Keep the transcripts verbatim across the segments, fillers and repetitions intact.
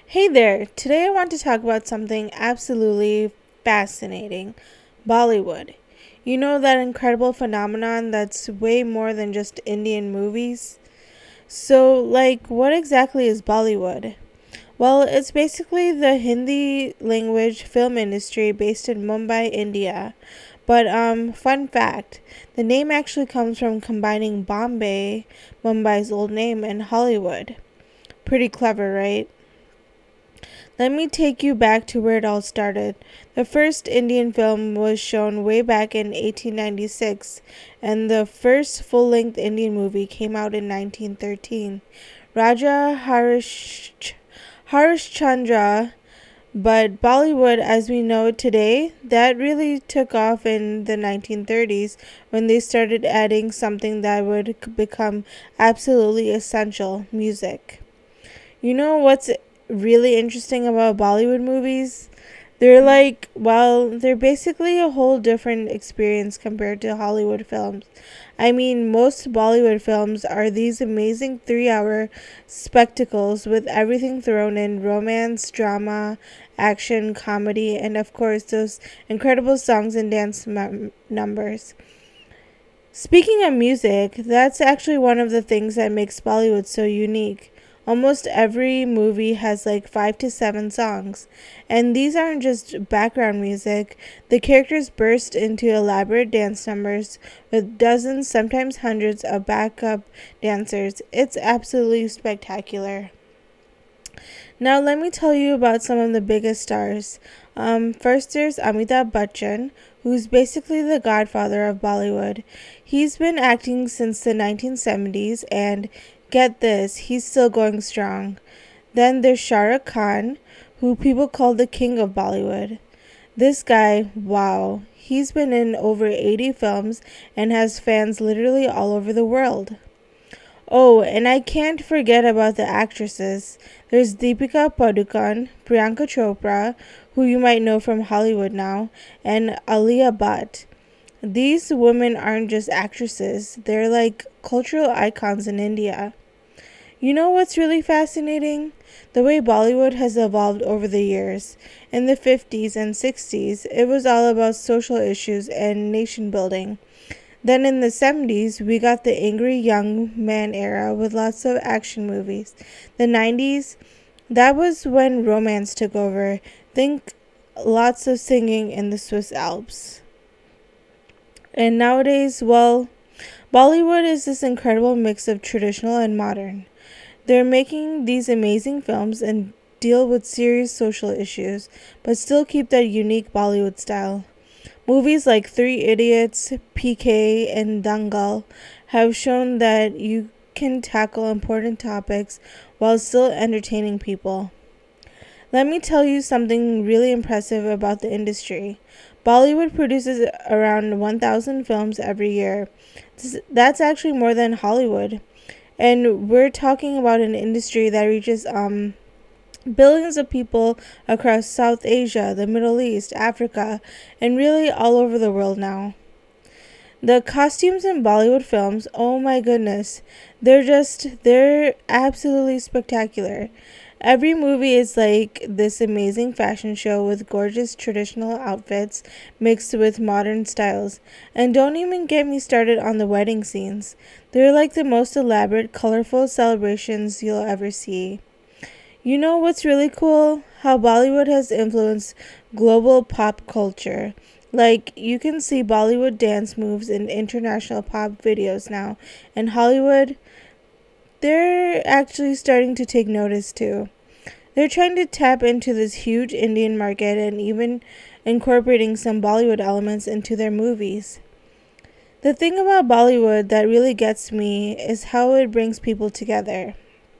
Hey there, today I want to talk about something absolutely fascinating Bollywood. You know that incredible phenomenon that's way more than just Indian movies? So, like, what exactly is Bollywood? Well, it's basically the Hindi language film industry based in Mumbai, India. But, um, fun fact the name actually comes from combining Bombay, Mumbai's old name, and Hollywood. Pretty clever, right? Let me take you back to where it all started. The first Indian film was shown way back in eighteen ninety-six, and the first full length Indian movie came out in nineteen thirteen. Raja Harish, Harishchandra, but Bollywood as we know it today, that really took off in the nineteen thirties when they started adding something that would become absolutely essential music. You know what's really interesting about Bollywood movies? They're like, well, they're basically a whole different experience compared to Hollywood films. I mean, most Bollywood films are these amazing three hour spectacles with everything thrown in romance, drama, action, comedy, and of course, those incredible songs and dance mem- numbers. Speaking of music, that's actually one of the things that makes Bollywood so unique. Almost every movie has like five to seven songs, and these aren't just background music. The characters burst into elaborate dance numbers with dozens, sometimes hundreds, of backup dancers. It's absolutely spectacular. Now, let me tell you about some of the biggest stars. Um, first, there's Amitabh Bachchan, who's basically the godfather of Bollywood. He's been acting since the nineteen seventies, and get this, he's still going strong. Then there's Shah Rukh Khan, who people call the king of Bollywood. This guy, wow, he's been in over eighty films and has fans literally all over the world. Oh, and I can't forget about the actresses. There's Deepika Padukone, Priyanka Chopra, who you might know from Hollywood now, and Alia Bhatt. These women aren't just actresses, they're like cultural icons in India. You know what's really fascinating? The way Bollywood has evolved over the years. In the fifties and sixties, it was all about social issues and nation building. Then in the seventies, we got the angry young man era with lots of action movies. The nineties, that was when romance took over. Think lots of singing in the Swiss Alps. And nowadays, well, Bollywood is this incredible mix of traditional and modern. They're making these amazing films and deal with serious social issues, but still keep that unique Bollywood style. Movies like Three Idiots, P K, and Dangal have shown that you can tackle important topics while still entertaining people. Let me tell you something really impressive about the industry. Bollywood produces around one thousand films every year. That's actually more than Hollywood. And we're talking about an industry that reaches um billions of people across South Asia, the Middle East, Africa, and really all over the world now. The costumes in Bollywood films, oh my goodness, they're just, they're absolutely spectacular. Every movie is like this amazing fashion show with gorgeous traditional outfits mixed with modern styles. And don't even get me started on the wedding scenes. They're like the most elaborate, colorful celebrations you'll ever see. You know what's really cool? How Bollywood has influenced global pop culture. Like, you can see Bollywood dance moves in international pop videos now. And Hollywood, they're actually starting to take notice too. They're trying to tap into this huge Indian market and even incorporating some Bollywood elements into their movies. The thing about Bollywood that really gets me is how it brings people together.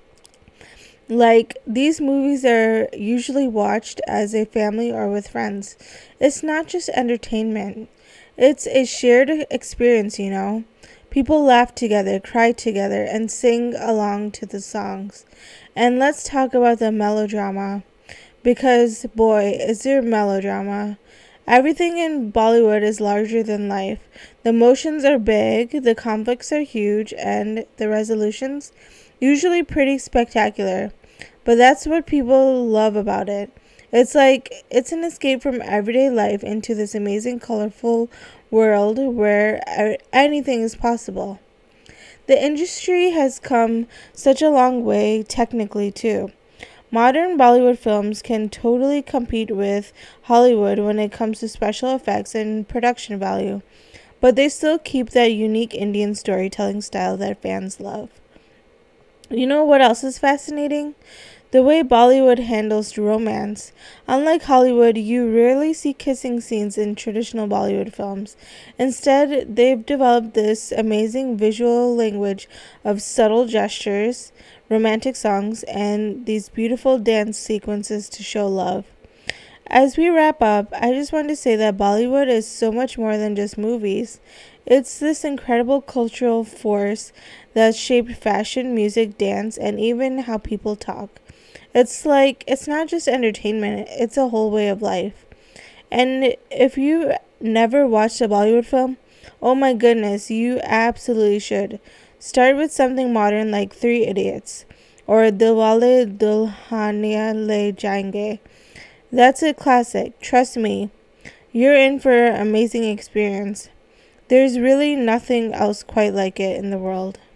Like, these movies are usually watched as a family or with friends. It's not just entertainment, it's a shared experience, you know. People laugh together, cry together, and sing along to the songs. And let's talk about the melodrama. Because, boy, is there melodrama. Everything in Bollywood is larger than life. The emotions are big, the conflicts are huge, and the resolutions usually pretty spectacular. But that's what people love about it. It's like it's an escape from everyday life into this amazing, colorful world where anything is possible. The industry has come such a long way technically, too. Modern Bollywood films can totally compete with Hollywood when it comes to special effects and production value, but they still keep that unique Indian storytelling style that fans love. You know what else is fascinating? The way Bollywood handles romance. Unlike Hollywood, you rarely see kissing scenes in traditional Bollywood films. Instead, they've developed this amazing visual language of subtle gestures, romantic songs, and these beautiful dance sequences to show love. As we wrap up, I just want to say that Bollywood is so much more than just movies. It's this incredible cultural force that's shaped fashion, music, dance, and even how people talk. It's like, it's not just entertainment, it's a whole way of life. And if you never watched a Bollywood film, oh my goodness, you absolutely should. Start with something modern like Three Idiots or Dilwale Dulhania Le Jayenge. That's a classic. Trust me, you're in for an amazing experience. There's really nothing else quite like it in the world.